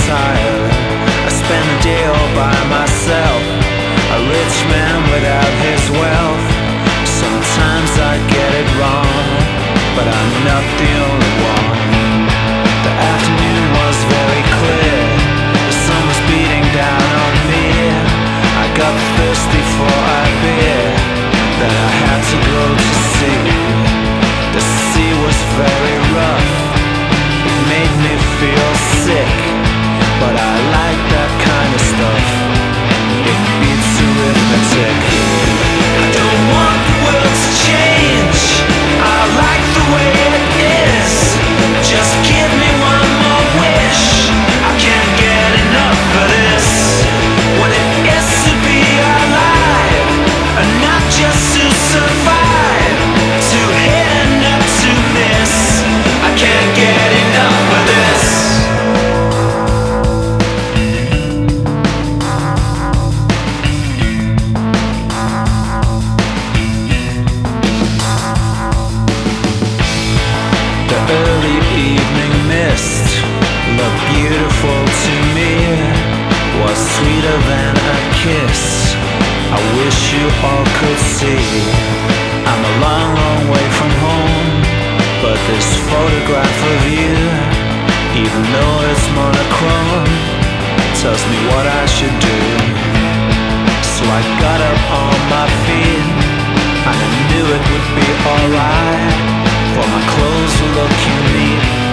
tired. I spend the day all by myself, a rich man without his wealth. Sometimes I get it wrong, but I'm not the only one. The afternoon was very clear, the sun was beating down on me. I got thirsty for a beer, then I had to go to sea. The sea was very rough, it made me feel sick, but I like that kind of stuff. It beats arithmetic. I don't want the world to change, I like the way it is. Just give me one more wish, I can't get enough of this. What it is to be alive, and not just to survive, to hit and not to miss. I can't get enough of this. The early evening mist looked beautiful to me, was sweeter than a kiss. I wish you all could see. I'm a long, long way from home, but this photograph of you, even though it's monochrome, tells me what I should do. So I got up on my feet, and I knew it would be alright, for my clothes were looking neat.